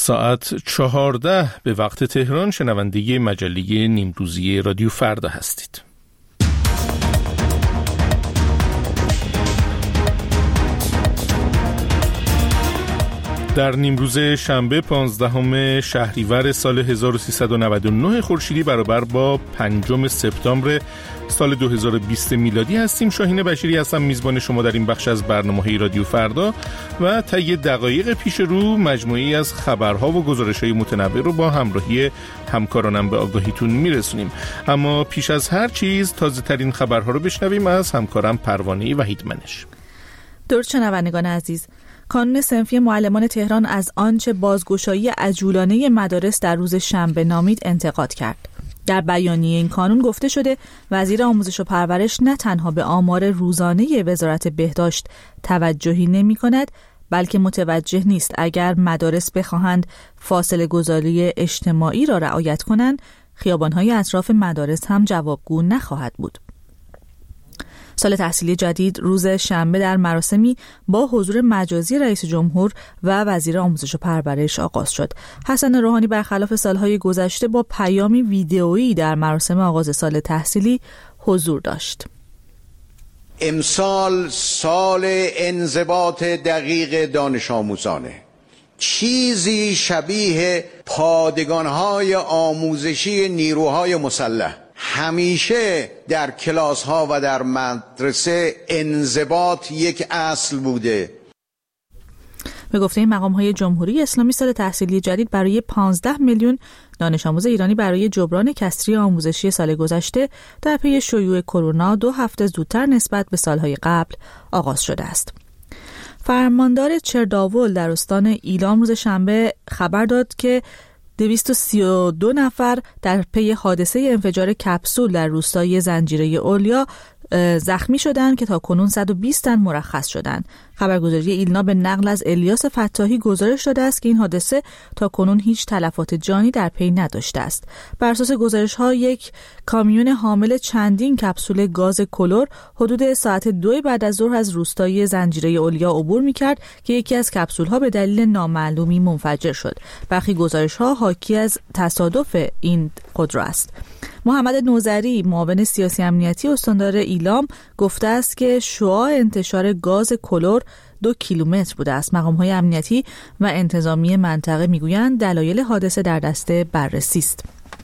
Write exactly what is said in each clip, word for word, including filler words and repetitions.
ساعت چهارده به وقت تهران شنونده مجله نیمروزی رادیو فردا هستید. در نیمروز شنبه پانزدهم شهریور سال هزار و سیصد و نود و نه خورشیدی برابر با پنجم سپتامبر سال دو هزار و بیست میلادی هستیم. شاهین بشیری هستم، میزبان شما در این بخش از برنامه‌های رادیو فردا و طی دقایق پیش رو مجموعه‌ای از خبرها و گزارش‌های متنوع رو با همراهی همکارانم به آگاهیتون میرسونیم. اما پیش از هر چیز تازه‌ترین خبرها رو بشنویم از همکارم پروانه وحیدمنش. درود شنوندگان عزیز. کانون صنفی معلمان تهران از آنچه بازگشایی عجولانه مدارس در روز شنبه نامید انتقاد کرد. در بیانیه این کانون گفته شده وزیر آموزش و پرورش نه تنها به آمار روزانه وزارت بهداشت توجهی نمی کند، بلکه متوجه نیست اگر مدارس بخواهند فاصله گذاری اجتماعی را رعایت کنند، خیابان‌های اطراف مدارس هم جوابگو نخواهد بود. سال تحصیلی جدید روز شنبه در مراسمی با حضور مجازی رئیس جمهور و وزیر آموزش و پرورش آغاز شد. حسن روحانی برخلاف سالهای گذشته با پیامی ویدئویی در مراسم آغاز سال تحصیلی حضور داشت. امسال سال انضباط دقیق دانش آموزانه. چیزی شبیه پادگان‌های آموزشی نیروهای مسلح. همیشه در کلاس ها و در مدرسه انضباط یک اصل بوده. به گفته مقام های جمهوری اسلامی سال تحصیلی جدید برای پانزده میلیون دانش آموز ایرانی برای جبران کسری آموزشی سال گذشته در پی شیوع کرونا دو هفته زودتر نسبت به سالهای قبل آغاز شده است. فرماندار چرداول در استان ایلام روز شنبه خبر داد که دویست و سی و دو نفر در پی حادثه انفجار کپسول در روستای زنجیره اولیا زخمی شدند که تا کنون صد و بیست تن مرخص شدند. خبرگزاری ایلنا به نقل از الیاس فتاحی گزارش داده است که این حادثه تا کنون هیچ تلفات جانی در پی نداشته است. بر اساس گزارش‌ها یک کامیون حامل چندین کپسول گاز کلور حدود ساعت دو بعد از ظهر از روستای زنجیره اولیا عبور می‌کرد که یکی از کپسول‌ها به دلیل نامعلومی منفجر شد. برخی گزارش‌ها حاکی از تصادف این خودرو است. محمد نوذری معاون سیاسی امنیتی استاندار ایلام گفته است که شعاع انتشار گاز کلور دو کیلومتر بوده است. مقام‌های امنیتی و انتظامی منطقه میگویند دلایل حادثه در دست بررسی است.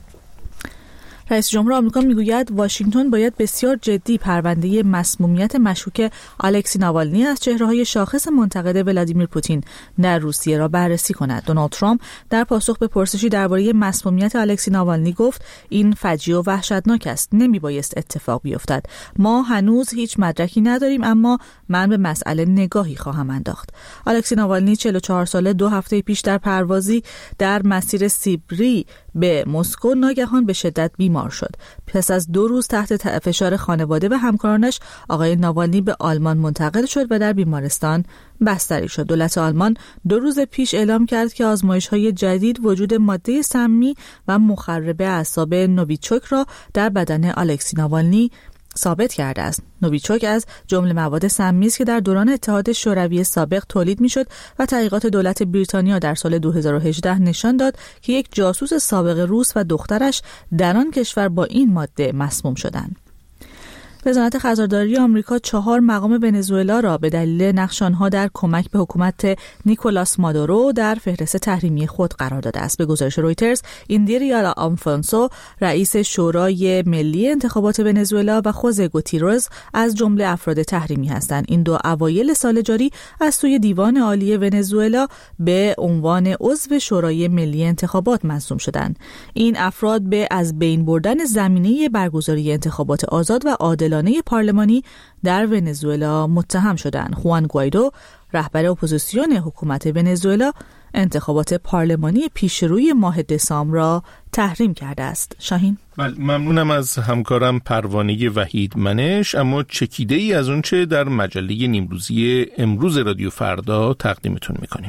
رئیس جمهور آمریکا میگوید واشنگتن باید بسیار جدی پرونده مسمومیت مشکوک الکسی ناوالنی از چهره‌های شاخص منتقد ولادیمیر پوتین در روسیه را بررسی کند. دونالد ترامپ در پاسخ به پرسشی درباره مسمومیت الکسی ناوالنی گفت این فجیع و وحشتناک است، نمیبایست اتفاق بیفتد. ما هنوز هیچ مدرکی نداریم، اما من به مسئله نگاهی خواهم انداخت. الکسی ناوالنی چهل و چهار ساله دو هفته پیش در پروازی در مسیر سیبری به مسکو ناگهان به شدت بیمار شد. پس از دو روز تحت فشار خانواده و همکارانش آقای ناوالنی به آلمان منتقل شد و در بیمارستان بستری شد. دولت آلمان دو روز پیش اعلام کرد که آزمایش‌های جدید وجود ماده سمی و مخرب اعصاب نوویچوک را در بدن الکسی ناوالنی ثابت کرده است. نوویچوک از جمله مواد سمی است که در دوران اتحاد شوروی سابق تولید میشد و تحقیقات دولت بریتانیا در سال دو هزار و هجده نشان داد که یک جاسوس سابق روس و دخترش در آن کشور با این ماده مسموم شدند. وزارت خزانداری آمریکا چهار مقام ونزوئلا را به دلیل نقش آنها در کمک به حکومت نیکولاس مادورو در فهرست تحریمی خود قرار داده است. به گزارش رویترز، ایندیریا آلفونسو رئیس شورای ملی انتخابات ونزوئلا و خوزه گوتیرز از جمله افراد تحریمی هستند. این دو اوایل سال جاری از سوی دیوان عالی ونزوئلا به عنوان عضو شورای ملی انتخابات منصوب شدند. این افراد به از بین بردن زمینه برگزاری انتخابات آزاد و عادلانه پارلمانی در ونزوئلا متهم شدند. خوان گوایدو رهبر اپوزیسیون حکومت ونزوئلا انتخابات پارلمانی پیشروی ماه دسامبر را تحریم کرده است. شاهین، بله، ممنونم از همکارم پروانه وحیدمنش. اما چکیده ای از اون چه در مجله نیمروزی امروز رادیو فردا تقدیمتون میکنیم.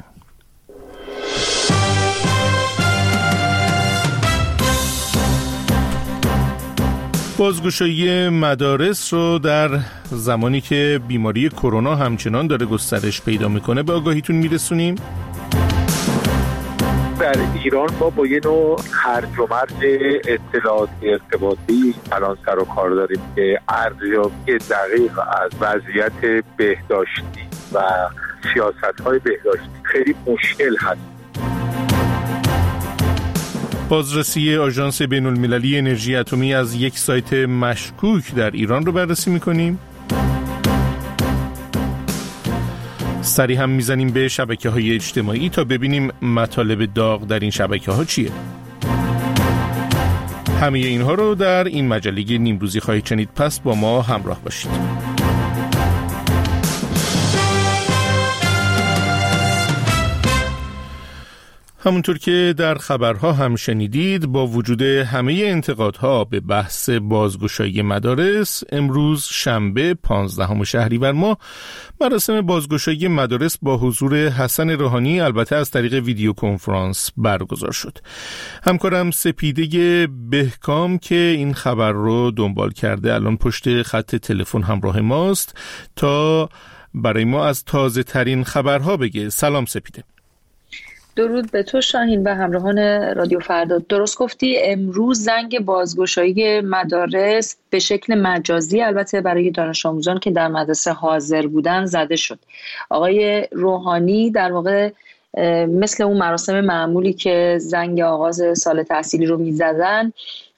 بازگشایی مدارس رو در زمانی که بیماری کرونا همچنان داره گسترش پیدا میکنه به آگاهیتون میرسونیم. به در ایران ما با یه نوع هرج و مرج اطلاعاتی ارتباطی الان سر و کار داریم که ارزیابی دقیق از وضعیت بهداشتی و سیاست‌های بهداشتی خیلی مشکل هست. بازرسی آژانس بین‌المللی انرژی اتمی از یک سایت مشکوک در ایران رو بررسی می‌کنیم. سری هم میزنیم به شبکه‌های اجتماعی تا ببینیم مطالب داغ در این شبکه‌ها چیه. همه اینها رو در این مجله نیمروزی خواهید شنید، پس با ما همراه باشید. همونطور که در خبرها هم شنیدید، با وجود همه انتقادها به بحث بازگشایی مدارس، امروز شنبه پانزدهم شهریور ماه مراسم بازگشایی مدارس با حضور حسن روحانی البته از طریق ویدیو کنفرانس برگزار شد. همکارم سپیده بهکام که این خبر رو دنبال کرده الان پشت خط تلفن همراه ماست تا برای ما از تازه ترین خبرها بگه. سلام سپیده. درود به تو شاهین و همراهان رادیو فردا. درست گفتی، امروز زنگ بازگشایی مدارس به شکل مجازی البته برای دانش آموزان که در مدرسه حاضر بودن زده شد. آقای روحانی در واقع مثل اون مراسم معمولی که زنگ آغاز سال تحصیلی رو میزدن،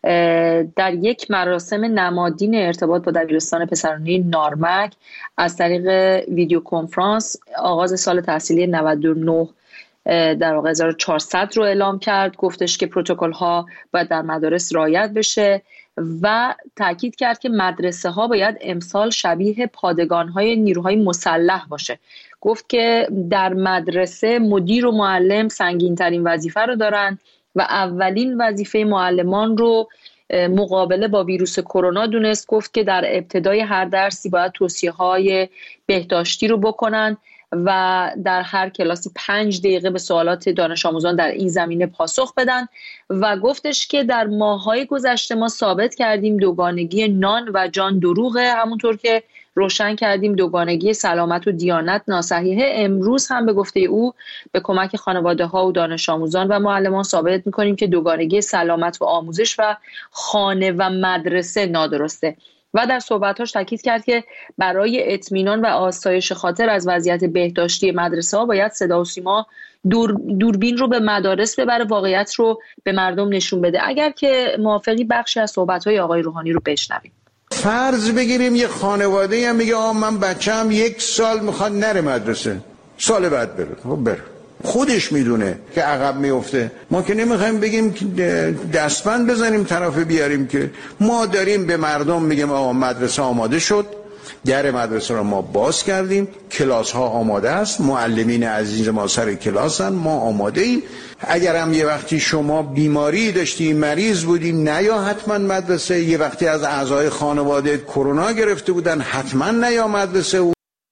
در یک مراسم نمادین ارتباط با دبیرستان پسرانی نارمک از طریق ویدیو کنفرانس آغاز سال تحصیلی نود و نه در واقع هزار و چهارصد رو اعلام کرد. گفتش که پروتکل ها باید در مدارس رعایت بشه و تاکید کرد که مدرسه ها باید امسال شبیه پادگان های نیروهای مسلح باشه. گفت که در مدرسه مدیر و معلم سنگین ترین وظیفه رو دارن و اولین وظیفه معلمان رو مقابله با ویروس کرونا دونست. گفت که در ابتدای هر درسی باید توصیه های بهداشتی رو بکنن و در هر کلاسی پنج دقیقه به سوالات دانش آموزان در این زمینه پاسخ بدن و گفتش که در ماه‌های گذشته ما ثابت کردیم دوگانگی نان و جان دروغه، همونطور که روشن کردیم دوگانگی سلامت و دیانت ناصحیحه. امروز هم به گفته او به کمک خانواده‌ها و دانش آموزان و معلمان ثابت می‌کنیم که دوگانگی سلامت و آموزش و خانه و مدرسه نادرسته. و در صحبتاش تاکید کرد که برای اطمینان و آسایش خاطر از وضعیت بهداشتی مدرسه ها باید صدا و سیما دور دوربین رو به مدارس ببره، واقعیت رو به مردم نشون بده. اگر که موافقی بخشی از صحبت‌های آقای روحانی رو بشنویم. فرض بگیریم یه خانواده هم میگه آ من بچه‌م یک سال میخواد نره مدرسه، سال بعد بره. خب بره، خودش میدونه که عقب میفته. ما که نمیخوایم بگیم دستبند بزنیم طرف بیاریم، که ما داریم به مردم میگیم آقا مدرسه آماده شد، در مدرسه رو ما باز کردیم، کلاس ها آماده است، معلمین عزیز ما سر کلاسن، ما آماده ایم. اگر هم یه وقتی شما بیماری داشتی، مریض بودی، نیا حتما مدرسه. یه وقتی از اعضای خانواده کرونا گرفته بودن، حتما نیا مدرسه.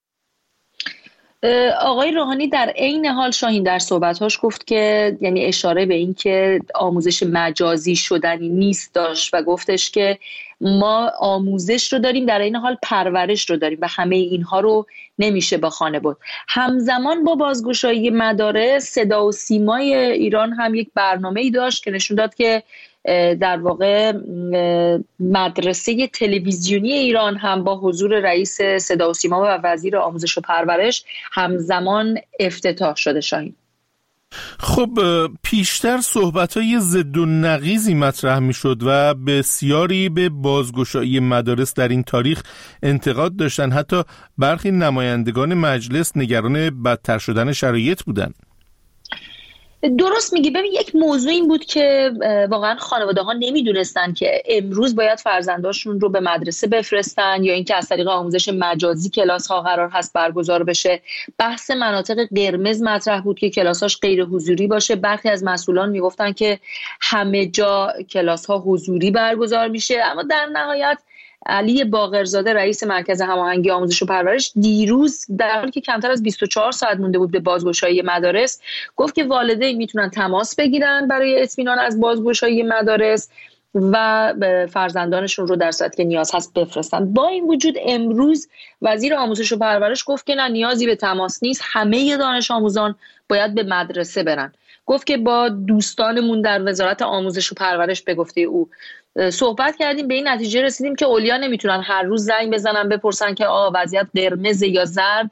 آقای روحانی در عین حال شاهین در صحبت‌هاش گفت که یعنی اشاره به این که آموزش مجازی شدنی نیست داشت و گفتش که ما آموزش رو داریم، در این حال پرورش رو داریم و همه اینها رو نمیشه با خانه بود. همزمان با بازگشایی مدارس، صدا و سیمای ایران هم یک برنامه‌ای داشت که نشون داد که در واقع مدرسه تلویزیونی ایران هم با حضور رئیس صدا و سیما و وزیر آموزش و پرورش همزمان افتتاح شده. شاهین، خب پیشتر صحبت‌های ضد و نقیضی مطرح می‌شد و بسیاری به بازگشایی مدارس در این تاریخ انتقاد داشتن. حتی برخی نمایندگان مجلس نگران بدتر شدن شرایط بودند. درست میگی. ببین، یک موضوع این بود که واقعا خانواده ها نمیدونستن که امروز باید فرزنداشون رو به مدرسه بفرستن یا اینکه از طریق آموزش مجازی کلاس ها قرار هست برگزار بشه. بحث مناطق قرمز مطرح بود که کلاساش غیر حضوری باشه. برخی از مسئولان میگفتن که همه جا کلاس ها حضوری برگزار میشه، اما در نهایت علی باقرزاده رئیس مرکز هماهنگی آموزش و پرورش دیروز در حالی که کمتر از بیست و چهار ساعت مونده بود به بازگشایی مدارس گفت که والدین میتونن تماس بگیرن برای اطمینان از بازگشایی مدارس و فرزندانشون رو در صورتی که نیاز هست بفرستن. با این وجود امروز وزیر آموزش و پرورش گفت که نه، نیازی به تماس نیست، همه دانش آموزان باید به مدرسه برن. گفت که با دوستانمون در وزارت آموزش و پرورش به گفته او صحبت کردیم، به این نتیجه رسیدیم که اولیا نمیتونن هر روز زنگ بزنن بپرسن که آ وضعیت قرمز یا زرد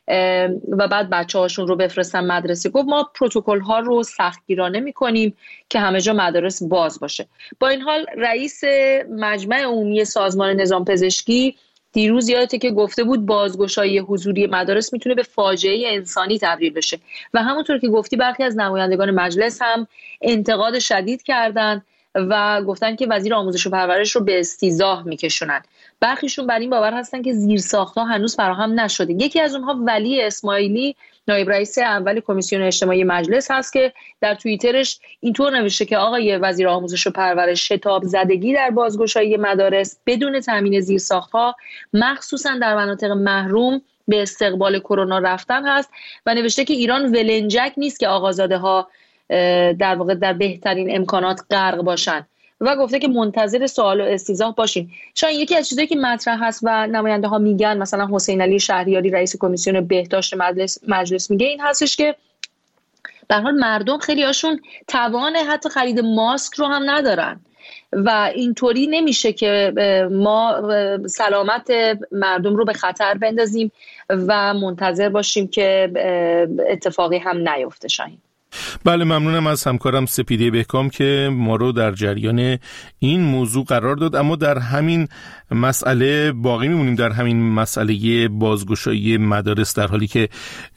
و بعد بچه هاشون رو بفرستن مدرسه. گفت ما پروتکل ها رو سختگیرانه میکنیم که همه جا مدارس باز باشه. با این حال رئیس مجمع عمومی سازمان نظام پزشکی دیروز یادته که گفته بود بازگشایی حضوری مدارس میتونه به فاجعه انسانی تبدیل بشه و همونطور که گفتی برخی از نمایندگان مجلس هم انتقاد شدید کردن و گفتن که وزیر آموزش و پرورش رو به استیضاح میکشونن. برخیشون بر این باور هستن که زیرساخت‌ها هنوز فراهم نشده. یکی از اونها ولی اسماعیلی نایب رئیس اول کمیسیون اجتماعی مجلس هست که در توییترش اینطور نوشته که آقای وزیر آموزش و پرورش شتاب زدگی در بازگشایی مدارس بدون تامین زیرساخت‌ها مخصوصا در مناطق محروم به استقبال کرونا رفتن هست و نوشته که ایران ولنجک نیست که آقازاده‌ها در واقع در بهترین امکانات غرق باشن و گفته که منتظر سوال و استیضاح باشین. شاید یکی از چیزایی که مطرح هست و نماینده ها میگن، مثلا حسین علی شهریاری رئیس کمیسیون بهداشت مجلس مجلس میگه این هستش که به هر حال مردم خیلی هاشون توان حتی خرید ماسک رو هم ندارن و اینطوری نمیشه که ما سلامت مردم رو به خطر بندازیم و منتظر باشیم که اتفاقی هم نیفته. شاید بله، ممنونم از همکارم سپیده بهکام که ما رو در جریان این موضوع قرار داد. اما در همین مسئله باقی میمونیم، در همین مسئله بازگشایی مدارس، در حالی که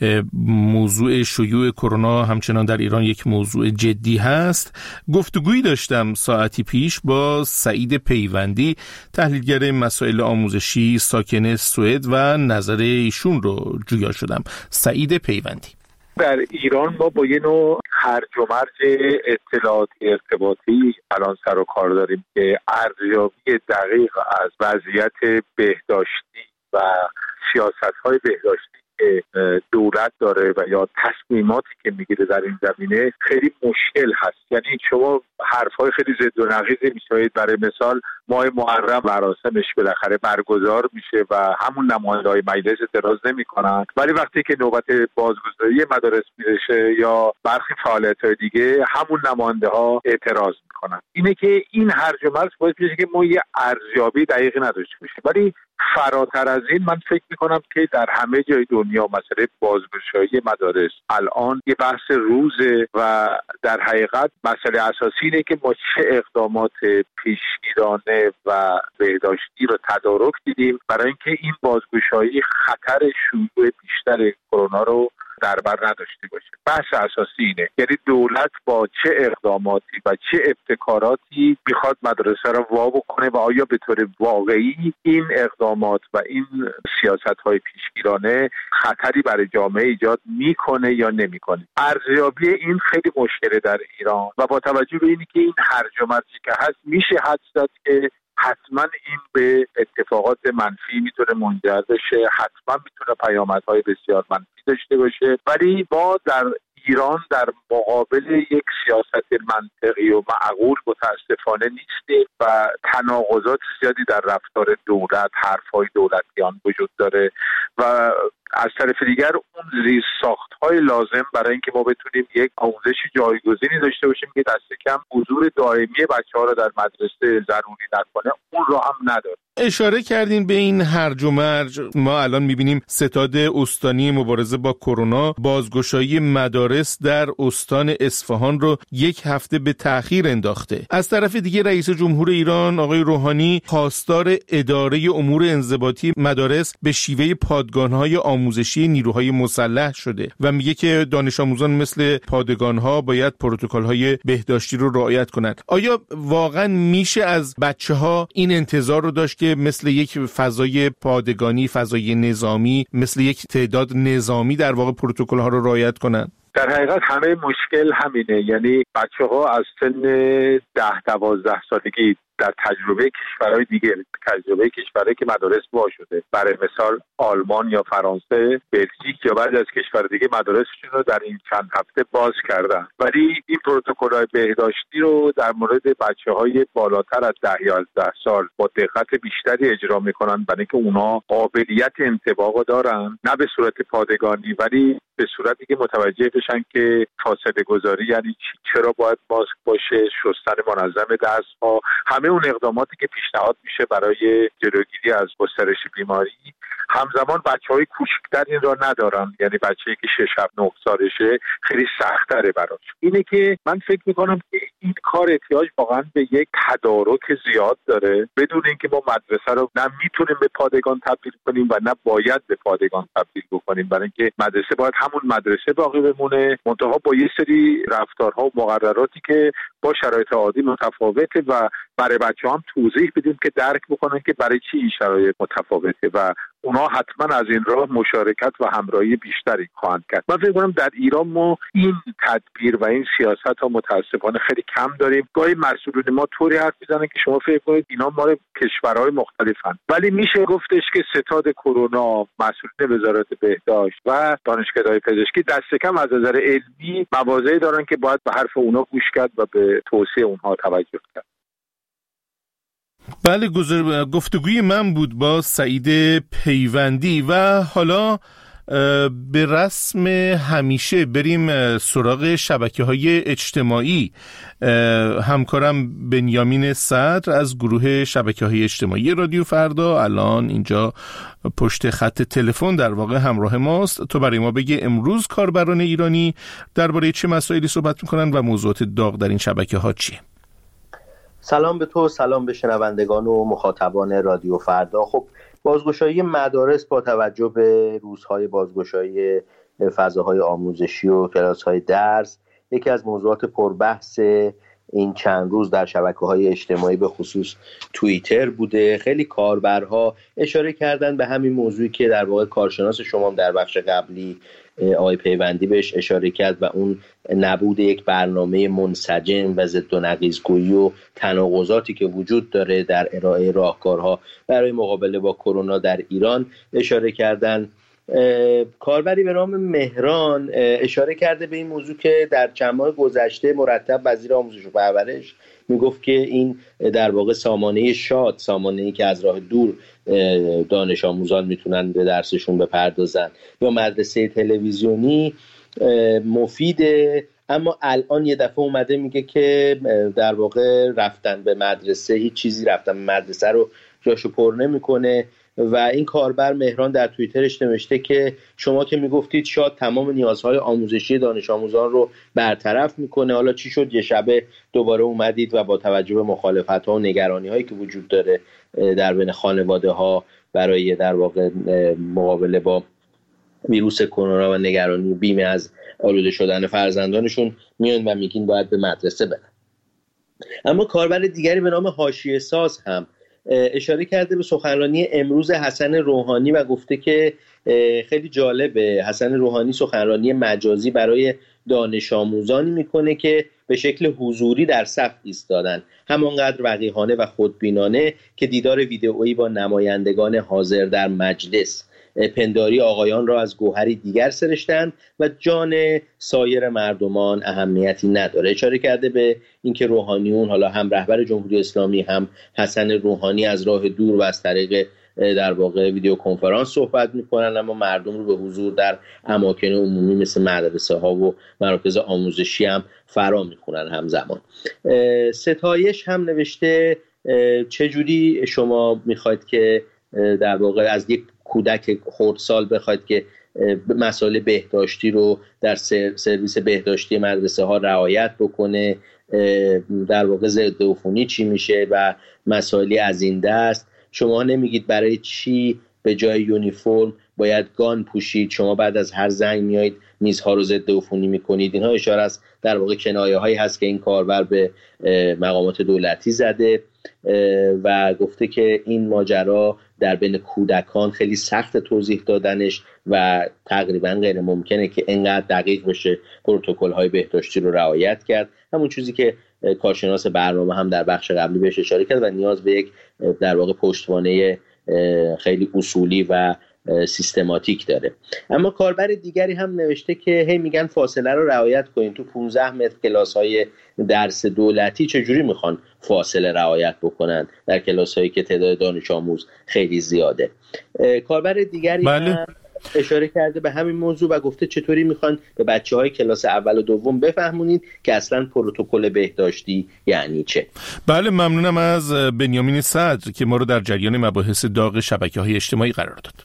موضوع شیوع کرونا همچنان در ایران یک موضوع جدی هست. گفتگویی داشتم ساعتی پیش با سعید پیوندی، تحلیلگر مسائل آموزشی ساکن سوئد و نظر ایشون رو جویا شدم. سعید پیوندی: در ایران ما با یه نوع هرج و مرج اطلاعات ارتباطی الان سر و کار داریم که ارزیابی دقیق از وضعیت بهداشتی و سیاست‌های بهداشتی که دولت داره و یا تصمیماتی که میگیره در این زمینه خیلی مشکل هست. یعنی شما حرفای خیلی ضد و نقیضی میشنوید. برای مثال ماه محرم مراسمش بالاخره برگزار میشه و همون نماینده‌های مجلس اعتراض نمی‌کنن، ولی وقتی که نوبت بازگشایی مدارس میرسه یا برخی فعالیت‌های دیگه همون نماینده‌ها اعتراض میکنن. اینه که این هرج و مرج باعث میشه که ما یه ارزیابی دقیقی نداشته باشیم. ولی فراتر از این من فکر میکنم که در همه جای دنیا مسئله بازگشایی مدارس الان یه بحث روزه و در حقیقت مسئله اساسی اینه که ما چه اقدامات پیشگیرانه و بهداشتی رو تدارک دیدیم برای اینکه این بازگشایی خطر شیوع بیشتر کرونا رو در بر نداشته باشه. بحث اساسی اینه، یعنی دولت با چه اقداماتی و چه ابتکاراتی میخواد مدرسه رو وا بکنه و آیا به طور واقعی این اقدامات و این سیاست‌های پیشگیرانه خطری برای جامعه ایجاد میکنه یا نمیکنه. ارزیابی این خیلی مشکله در ایران و با توجه به اینکه این هرج و مرجی که هست میشه حدس زد که حتما این به اتفاقات منفی میتونه منجر بشه، حتما میتونه پیامدهای بسیار منفی داشته باشه. ولی ما در ایران در مقابل یک سیاست منطقی و معقول متاسفانه نیستیم و تناقضات زیادی در رفتار دولت، حرفهای دولتیان وجود داره و از طرف دیگر اون زیرساخت‌های لازم برای اینکه ما بتونیم یک آموزش جایگزینی داشته باشیم که دست کم حضور دائمی بچه‌ها رو در مدرسه ضروری نکنه، اون رو هم نداره. اشاره کردین به این هرج و مرج. ما الان می‌بینیم ستاد استانی مبارزه با کرونا بازگشایی مدارس در استان اصفهان رو یک هفته به تأخیر انداخته. از طرف دیگه رئیس جمهور ایران آقای روحانی خواستار اداره امور انضباطی مدارس به شیوه پادگان‌های آموزشی نیروهای مسلح شده و میگه که دانش آموزان مثل پادگان‌ها باید پروتکل‌های بهداشتی رو رعایت کنند. آیا واقعا میشه از بچه‌ها این انتظار رو داشت که مثل یک فضای پادگانی، فضای نظامی، مثل یک تعداد نظامی در واقع پروتکل‌ها رو رعایت کنند؟ در حقیقت همه مشکل همینه، یعنی بچه‌ها از سن ده دوازده سالگی در تجربه کشورهای دیگه، تجربه کشورهایی که مدارس وا شده، برای مثال آلمان یا فرانسه، بلژیک یا بعضی از کشور دیگه مدارسشون رو در این چند هفته باز کردن، ولی این پروتکل‌های بهداشتی رو در مورد بچه‌های بالاتر از ده یازده سال با دقت بیشتری اجرا میکنن، برای اینکه اونا قابلیت انطباق دارن، نه به صورت پادگانی ولی به صورتی که متوجه بشن که فاصله گذاری یعنی چی، چرا باید ماسک باشه، شستن منظم دست‌ها، همه اون اقداماتی که پیشنهاد میشه برای جلوگیری از گسترش بیماری. همزمان بچه‌های کوچکتر این را ندارن، یعنی بچه‌ای که شش هفت نه سالشه خیلی سخت‌تره براش. اینه که من فکر می‌کنم که این کار احتیاج واقعا به یک تدارک زیاد داره، بدون اینکه ما مدرسه رو نه میتونیم به پادگان تبدیل کنیم و نه باید به پادگان تبدیل بکنیم، برای اینکه مدرسه باید همون مدرسه باقی بمونه، منتها با یه سری رفتارها و مقرراتی که با شرایط عادی متفاوته و برای بچه‌ها هم توضیح بدیم که درک بکنن که برای چی این شرایط متفاوته و اونا حتما از این راه مشارکت و همراهی بیشتری خواهند کرد. من فکر کنم در ایران ما این تدبیر و این سیاست ها متاسفانه خیلی کم داریم. گاهی مسئولین ما طوری حرف میزنن که شما فکر کنید اینا مال کشورهای مختلفن، ولی میشه گفتش که ستاد کرونا، مسئولین وزارت بهداشت و دانشکده‌های پزشکی دست کم از نظر علمی مواضعی دارن که باید به حرف اونا گوش کرد و به توصیه اونها توجه کرد. بله، گفتگوی من بود با سعید پیوندی و حالا به رسم همیشه بریم سراغ شبکه‌های اجتماعی. همکارم بنیامین صدر از گروه شبکه‌های اجتماعی رادیو فردا الان اینجا پشت خط تلفن در واقع همراه ماست. تو برای ما بگه امروز کاربران ایرانی درباره چه مسائلی صحبت می‌کنن و موضوعات داغ در این شبکه‌ها چیه؟ سلام به تو، سلام به شنوندگان و مخاطبان رادیو فردا. خب بازگشایی مدارس با توجه به روزهای بازگشایی فضاهای آموزشی و کلاس‌های درس یکی از موضوعات پربحث این چند روز در شبکه‌های اجتماعی به خصوص توییتر بوده. خیلی کاربرها اشاره کردن به همین موضوعی که در واقع کارشناس شما هم در بخش قبلی آقای پیوندی بهش اشاره کرد و اون نبود یک برنامه منسجم و ضد و نقیض‌گویی و تناقضاتی که وجود داره در ارائه راهکارها برای مقابله با کرونا در ایران اشاره کردن. کاربری به نام مهران اشاره کرده به این موضوع که در چند ماه گذشته مرتب وزیر آموزش و پرورش میگفت که این در واقع سامانه شاد، سامانه‌ای که از راه دور دانش آموزان میتونن به درسشون بپردازن، یا مدرسه تلویزیونی مفیده، اما الان یه دفعه اومده میگه که در واقع رفتن به مدرسه هیچ چیزی رفتن به مدرسه رو جاشو پر نمیکنه. و این کاربر مهران در توییترش نوشته که شما که میگفتید شاد تمام نیازهای آموزشی دانش آموزان رو برطرف میکنه، حالا چی شد یه شبه دوباره اومدید و با توجه به مخالفت‌ها و نگرانی‌هایی که وجود داره در بین خانواده‌ها برای در واقع مقابله با ویروس کرونا و نگرانی بیمه از آلوده شدن فرزندانشون میان و میگین باید به مدرسه برن. اما کاربر دیگری به نام حاشیه ساز هم اشاره کرده به سخنرانی امروز حسن روحانی و گفته که خیلی جالبه. حسن روحانی سخنرانی مجازی برای دانش آموزانی میکنه که به شکل حضوری در صف ایستادن، همانقدر وقیحانه و خودبینانه که دیدار ویدئویی با نمایندگان حاضر در مجلس پنداری آقایان را از گوهری دیگر سرشتن و جان سایر مردمان اهمیتی نداره. اشاره کرده به اینکه روحانیون، حالا هم رهبر جمهوری اسلامی هم حسن روحانی، از راه دور و از طریق در واقع ویدیو کنفرانس صحبت میکنن، اما مردم رو به حضور در اماکن عمومی مثل مدرسه ها و مراکز آموزشی هم فرا میخونن همزمان. ستایش هم نوشته چجوری شما میخواید که در واقع از یک کودک خردسال بخواید که مسائل بهداشتی رو در سرویس بهداشتی مدرسه ها رعایت بکنه، در واقع ضد عفونی چی میشه و مسائلی از این دست. شما نمیگید برای چی به جای یونیفرم باید گان پوشید، شما بعد از هر زنگ میایید میزها رو ضد عفونی میکنید. اینها اشاره است در واقع کنایه هایی هست که این کاربر به مقامات دولتی زده و گفته که این ماجرا در بین کودکان خیلی سخت توضیح دادنش و تقریبا غیر ممکنه که اینقدر دقیق بشه پروتکل های بهداشتی رو رعایت کرد. همون چیزی که کارشناس برنامه هم در بخش قبلی بهش اشاره کرد و نیاز به یک در واقع پشتوانه خیلی اصولی و سیستماتیک داره. اما کاربر دیگری هم نوشته که هی میگن فاصله رو رعایت کنین، تو پانزده متر کلاس‌های درس دولتی چجوری میخوان فاصله رعایت بکنن در کلاس‌هایی که تعداد دانش آموز خیلی زیاده. کاربر دیگری بله. هم اشاره کرده به همین موضوع و گفته چطوری میخوان به بچه‌های کلاس اول و دوم بفهمونید که اصلا پروتکل بهداشتی یعنی چه. بله، ممنونم از بنیامین صدر که ما رو در جریان مباحث داغ شبکه‌های اجتماعی قرار داد.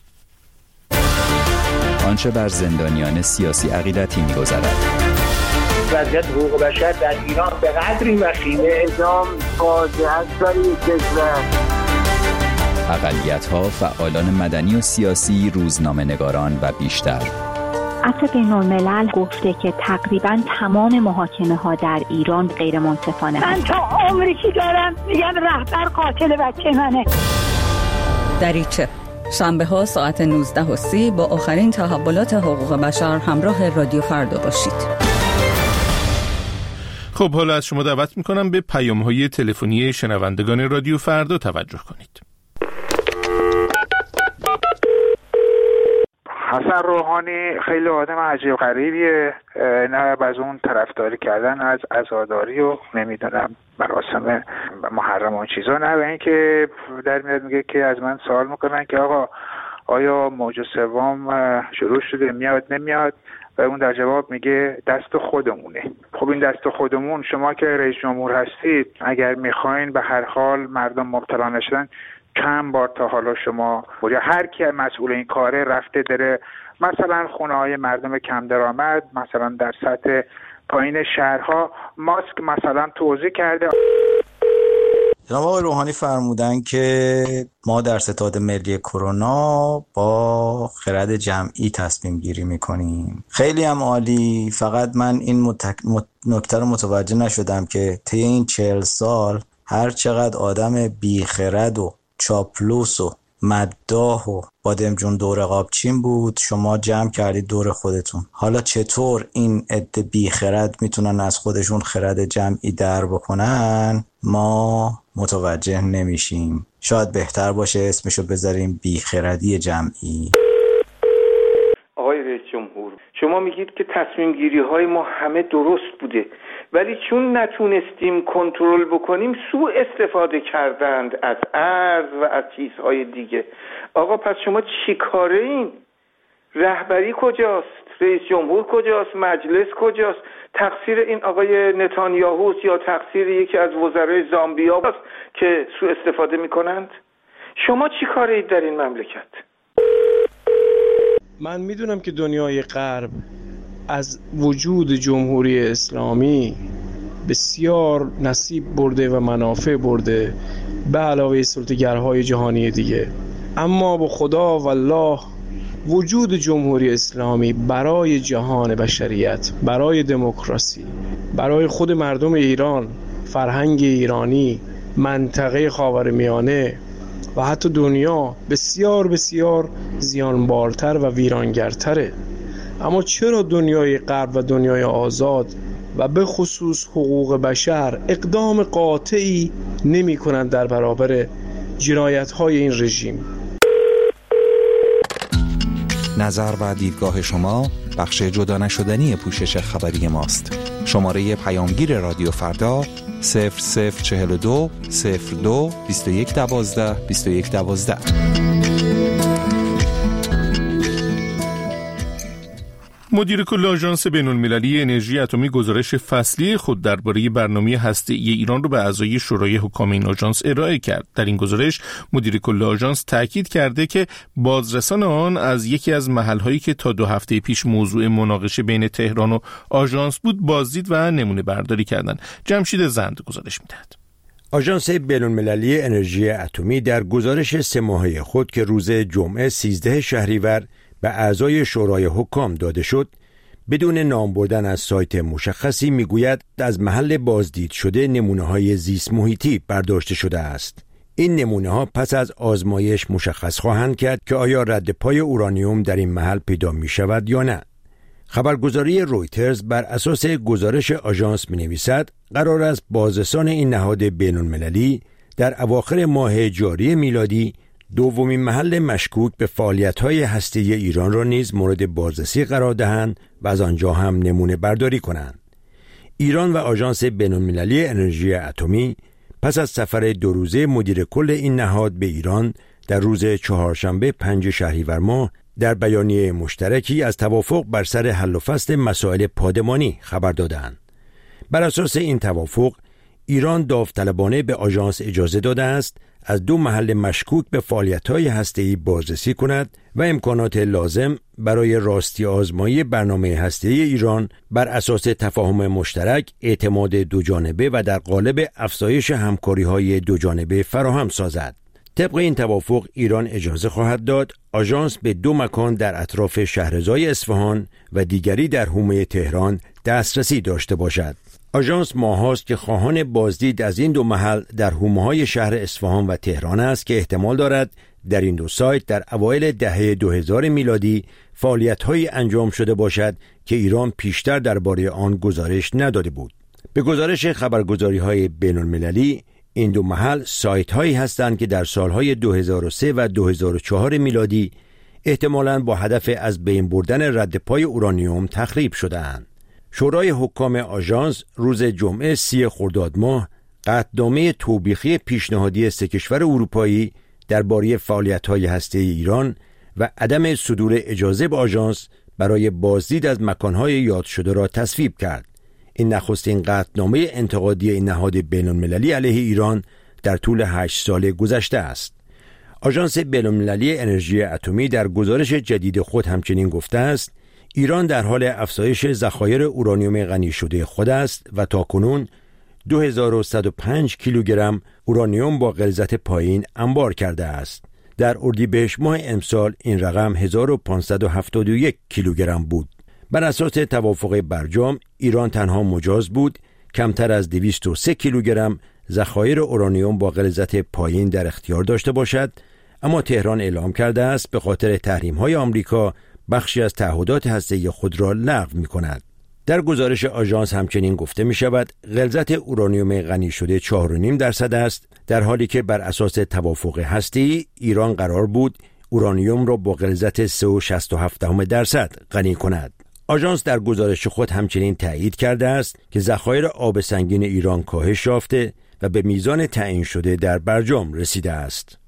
آنچه بر زندانیان سیاسی عقیدتی می‌گذرد. وضعیت حقوق بشر در ایران به قدری وخیمه اعدام فاجعه است برای کشور. اقلیت‌ها، فعالان مدنی و سیاسی، روزنامه‌نگاران و بیشتر. عفو بین‌الملل گفته که تقریباً تمام محاکمه‌ها در ایران غیر منصفانه من تا عمری که دارم میگم رهبر قاتل بچه منه. دریچه شنبه ها ساعت نوزده و سی با آخرین تحولات حقوق بشر همراه رادیو فردا باشید. خب حالا از شما دعوت میکنم به پیام‌های تلفنی شنوندگان رادیو فردا توجه کنید. حسن روحانی خیلی آدم عجیب غریبیه، نه از اون طرفداری کردن از عزاداری و نمیدونم مراسم محرم و چیزا، نه به این که در میاد میگه که از من سوال میکنن که آقا آیا موج سوم شروع شده، میاد نمیاد، و اون در جواب میگه دست خودمونه. خب این دست خودمون، شما که رئیس جمهور هستید اگر میخواین به هر حال مردم مبتلا نشدن، چند بار تا حالا شما یا هر کی مسئول این کاره رفته داره مثلا خونه های مردم کم درآمد، مثلا در سطح پایین شهرها ماسک مثلا توزیع کرده؟ جناب آقای روحانی فرمودن که ما در ستاد ملی کرونا با خرد جمعی تصمیم گیری میکنیم. خیلی هم عالی، فقط من این متک... مت... نکته رو متوجه نشدم که طی این چهل سال هر چقدر آدم بیخرد و چاپلوس و مداح و بادمجون دور قابچین بود شما جمع کردید دور خودتون. حالا چطور این عده بیخرد میتونن از خودشون خرد جمعی در بکنن ما متوجه نمیشیم. شاید بهتر باشه اسمشو بذاریم بیخردی جمعی. آقای رئیس جمهور، شما میگید که تصمیم گیری های ما همه درست بوده، ولی چون نتونستیم کنترل بکنیم سوء استفاده کردند از ارز و از چیزهای دیگه. آقا پس شما چی کاره این؟ رهبری کجاست؟ رئیس جمهور کجاست؟ مجلس کجاست؟ تقصیر این آقای نتانیاهوست یا تقصیر یکی از وزرای زامبیا است که سوء استفاده میکنند؟ شما چی کاره اید در این مملکت؟ من میدونم که دنیای غرب از وجود جمهوری اسلامی بسیار نصیب برده و منافع برده به علاوه سلطه‌گرهای جهانی دیگه، اما با خدا والله وجود جمهوری اسلامی برای جهان بشریت، برای دموکراسی، برای خود مردم ایران، فرهنگ ایرانی، منطقه خاورمیانه و حتی دنیا بسیار بسیار زیانبارتر و ویرانگرتره. اما چرا دنیای غرب و دنیای آزاد و به خصوص حقوق بشر اقدام قاطعی نمی کنند در برابر جنایت‌های این رژیم؟ نظر و دیدگاه شما بخش جدا نشدنی پوشش خبری ماست. شماره پیامگیر رادیو فردا صفر صفر چهل و دو صفر دو بیست و یک دوازده بیست و یک دوازده. مدیر کل آژانس بین‌المللی انرژی اتمی گزارش فصلی خود درباره برنامه هسته‌ای ایران را به اعضای شورای حکام این آژانس ارائه کرد. در این گزارش مدیر کل آژانس تاکید کرده که بازرسان آن از یکی از محل‌هایی که تا دو هفته پیش موضوع مناقشه بین تهران و آژانس بود بازدید و نمونه برداری کردند. جمشید زند گزارش می‌دهد. آژانس بین‌المللی انرژی اتمی در گزارش سه ماهه خود که روز جمعه سیزده شهریور به اعضای شورای حکام داده شد بدون نام بردن از سایت مشخصی میگوید از محل بازدید شده نمونه‌های زیست محیطی برداشته شده است. این نمونه‌ها پس از آزمایش مشخص خواهند کرد که آیا رد پای اورانیوم در این محل پیدا می شود یا نه. خبرگزاری رویترز بر اساس گزارش آژانس می‌نویسد قرار است بازرسان این نهاد بین‌المللی در اواخر ماه جاری میلادی دومین محل مشکوک به فعالیت‌های هسته‌ای ایران را نیز مورد بازرسی قرار دهند و از آنجا هم نمونه برداری کنند. ایران و آژانس بین‌المللی انرژی اتمی پس از سفر دو روزه مدیر کل این نهاد به ایران در روز چهارشنبه پنج شهریور ماه در بیانیه مشترکی از توافق بر سر حل و فصل مسائل پادمانی خبر دادند. بر اساس این توافق ایران داوطلبانه به آژانس اجازه داده است از دو محل مشکوک به فعالیت‌های هسته‌ای بازرسی کند و امکانات لازم برای راستی آزمایی برنامه هسته‌ای ایران بر اساس تفاهم مشترک، اعتماد دوجانبه و در قالب افزایش همکاری‌های دوجانبه فراهم سازد. طبق این توافق ایران اجازه خواهد داد آژانس به دو مکان در اطراف شهرضای اصفهان و دیگری در حومه تهران دسترسی داشته باشد. آژانس ماهاست که خواهان بازدید از این دو محل در حومه‌های شهر اصفهان و تهران است که احتمال دارد در این دو سایت در اوایل دهه دو هزار میلادی فعالیت‌هایی انجام شده باشد که ایران پیشتر درباره آن گزارش نداده بود. به گزارش خبرگزاری‌های بین‌المللی این دو محل سایت‌هایی هستند که در سال‌های دو هزار و سه و دو هزار و چهار میلادی احتمالاً با هدف از بین بردن ردپای اورانیوم تخریب شده‌اند. شورای حکام آژانس روز جمعه سی خرداد ماه قطعنامه توبیخی پیشنهادی سه کشور اروپایی درباره فعالیت‌های هسته‌ای ایران و عدم صدور اجازه به آژانس برای بازدید از مکان‌های یاد شده را تصویب کرد. این نخستین قطعنامه انتقادی این نهاد بین‌المللی علیه ایران در طول هشت سال گذشته است. آژانس بین‌المللی انرژی اتمی در گزارش جدید خود همچنین گفته است ایران در حال افزایش ذخایر اورانیوم غنی شده خود است و تاکنون دو هزار و صد و پنج کیلوگرم اورانیوم با غلظت پایین انبار کرده است. در اردیبهشت ماه امسال این رقم هزار و پانصد و هفتاد و یک کیلوگرم بود. بر اساس توافق برجام ایران تنها مجاز بود کمتر از دویست و سه کیلوگرم ذخایر اورانیوم با غلظت پایین در اختیار داشته باشد، اما تهران اعلام کرده است به خاطر تحریم‌های آمریکا بخشی از تعهدات هسته‌ای خود را لغو می‌کند. در گزارش آژانس همچنین گفته می‌شود غلظت اورانیوم غنی شده چهار و نیم درصد است، در حالی که بر اساس توافق هسته‌ای ایران قرار بود اورانیوم را با غلظت سه و شصت و هفت درصد غنی کند. آژانس در گزارش خود همچنین تایید کرده است که ذخایر آب سنگین ایران کاهش یافته و به میزان تعیین شده در برجام رسیده است.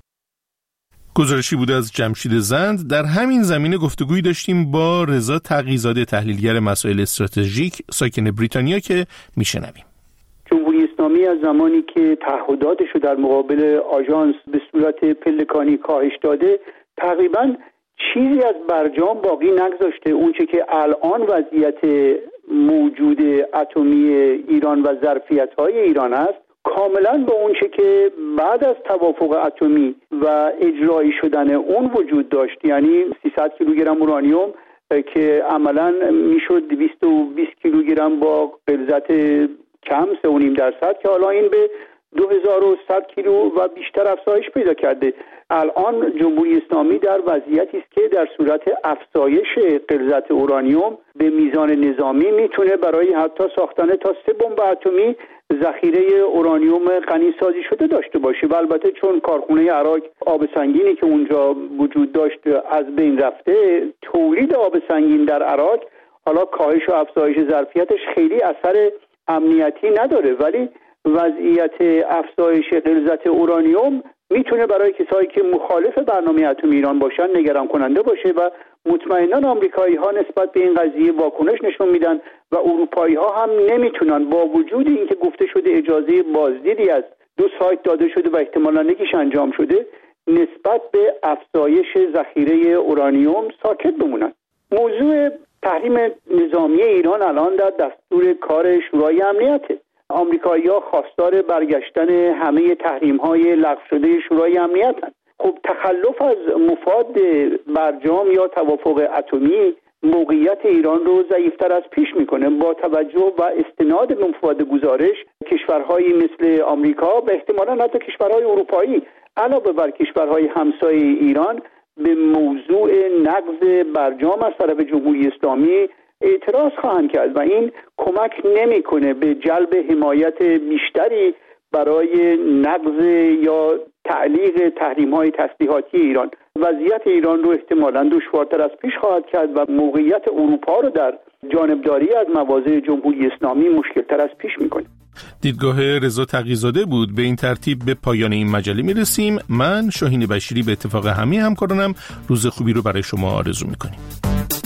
گزارشی بود از جمشید زند. در همین زمینه گفتگویی داشتیم با رضا تقی‌زاده تحلیلگر مسائل استراتژیک ساکن بریتانیا که میشنویم. جمهوری اسلامی از زمانی که تعهداتش رو در مقابل آژانس به صورت پلکانی کاهش داده تقریباً چیزی از برجام باقی نگذاشته. اونچه که الان وضعیت موجود اتمی ایران و ظرفیت‌های ایران است کاملا با اونچه که بعد از توافق اتمی و اجرایی شدن اون وجود داشت، یعنی سیصد کیلوگرم اورانیوم که عملا میشد دویست و بیست کیلوگرم با غلظت کم سه و نیم درصد که حالا این به دو هزار و صد کیلو و بیشتر افزایش پیدا کرده. الان جمهوری اسلامی در وضعیتی است که در صورت افزایش غلظت اورانیوم به میزان نظامی میتونه برای حتی ساختن تا سه بمب اتمی ذخیره اورانیوم غنی سازی شده داشته باشه و البته چون کارخونه عراق آب سنگینی که اونجا وجود داشت از بین رفته، تولید آب سنگین در عراق حالا کاهش و افزایش ظرفیتش خیلی اثر امنیتی نداره، ولی وضعیت افزایش غلظت اورانیوم میتونه برای کسایی که مخالف برنامه اتمی ایران باشن نگران کننده باشه و مطمئناً آمریکایی ها نسبت به این قضیه واکنش نشون میدن و اروپایی ها هم نمیتونن با وجود اینکه گفته شده اجازه بازدیدی از دو سایت داده شده و احتمالاً یکیش انجام شده نسبت به افزایش ذخیره اورانیوم ساکت بمونن. موضوع تحریم نظامی ایران الان در دستور کار شورای امنیته. آمریکایی‌ها خواستار برگشتن همه تحریم‌های لغو شده شورای امنیت هستند. خب تخلف از مفاد برجام یا توافق اتمی موقعیت ایران رو ضعیف‌تر از پیش می‌کنه. با توجه و استناد به مفاد گزارش کشورهایی مثل آمریکا و احتمالاً حتی کشورهای اروپایی علاوه بر کشورهای همسایه ایران به موضوع نقض برجام از طرف جمهوری اسلامی اعتراض خواهند کرد و این کمک نمیکنه به جلب حمایت بیشتری برای نقض یا تعلیق تحریم‌های تسلیحاتی ایران. وضعیت ایران رو احتمالاً دشوارتر از پیش خواهد کرد و موقعیت اروپا رو در جانبداری از مواضع جمهوری اسلامی مشکلتر از پیش میکنه. دیدگاه رضا تقی‌زاده بود. به این ترتیب به پایان این مجله میرسیم. من شاهین بشیری به اتفاق همه همکارانم روز خوبی رو برای شما آرزو میکنیم.